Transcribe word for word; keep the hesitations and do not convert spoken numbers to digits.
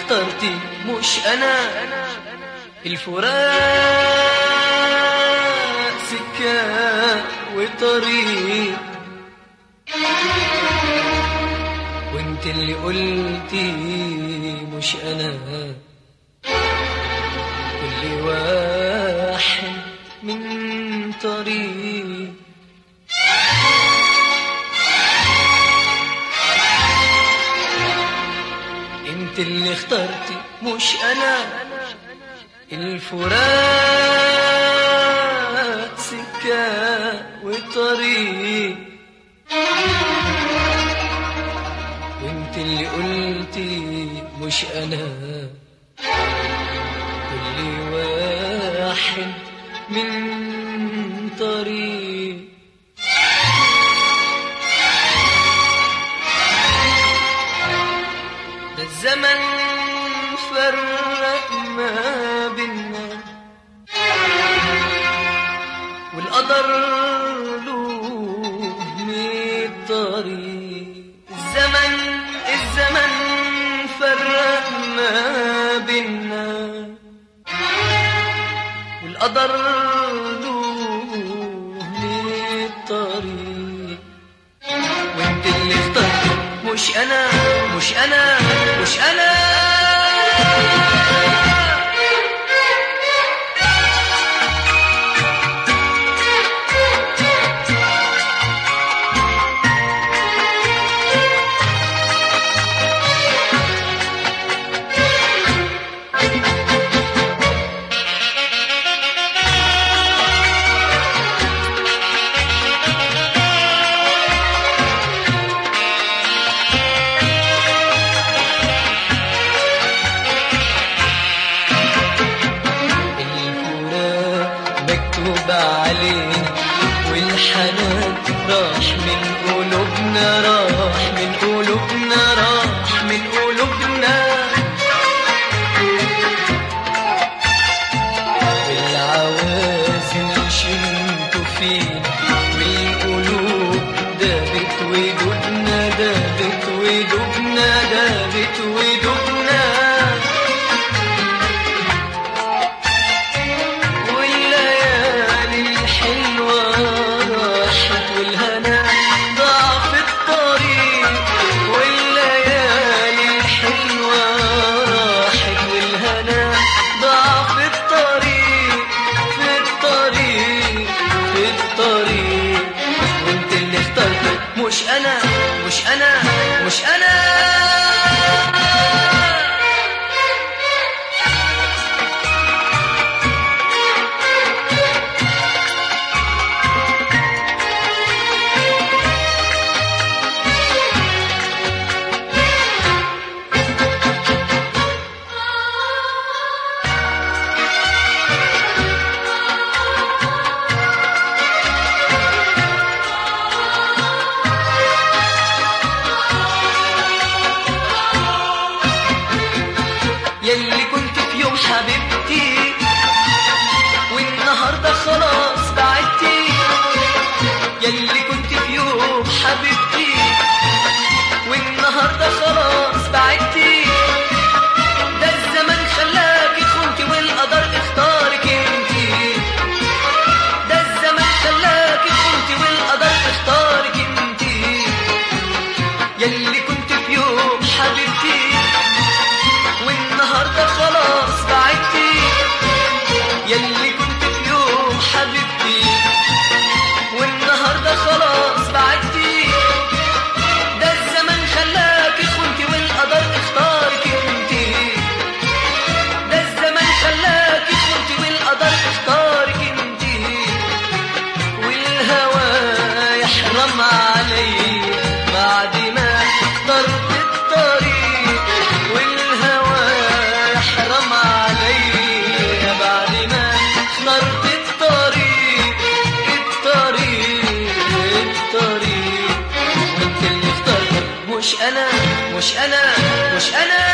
اخترتي مش أنا. الفراق سكة وطريق، وانت اللي قلتي مش أنا. كل واحد من طريق، انت اللي اخترتي مش أنا. الفراق سكة وطريق، وانت اللي قلتي مش أنا. كل واحد من طريق. ده الزمن فرق ما بينا، والقدر له مية طريق. الزمن الزمن فرق ما بينا، والقدر له مية طريق. وانت اللي اخترت مش أنا، مش أنا، مش أنا. علينا والحنان راح من قلوبنا، راح من قلوبنا، راح من قلوبنا. والعوازل شنتوا فينا من قلوب، دابت ودودنا، دابت ودودنا، دابت ودودنا. مش أنا، مش أنا، مش أنا. يلي كنت في يوم حبيبتي، والنهارده خلاص بعدتي. يلي كنت في يوم حبيبتي، والنهارده خلاص بعدتي. ده الزمن خلاكي خنتي، والقدر اختارك انتي. ده الزمن خلاكي خنتي، والقدر اختارك انتي. يلي كنت في يوم حبيبتي، والنهارده خلاص بعدتي. يلي كنت في يوم حبيبتي، والنهارده خلاص بعدتي. ده الزمن خلاكي خنتي، والقدر اختارك انتي. ده الزمن خلاكي خنتي، والقدر اختارك انتي. والهوى يحرم علي بعد ما اخترت الطريق. والهوى يحرم علي بعد ما اخترت الطريق، الطريق، الطريق. وانت اللي اخترت مش أنا، مش أنا، مش أنا.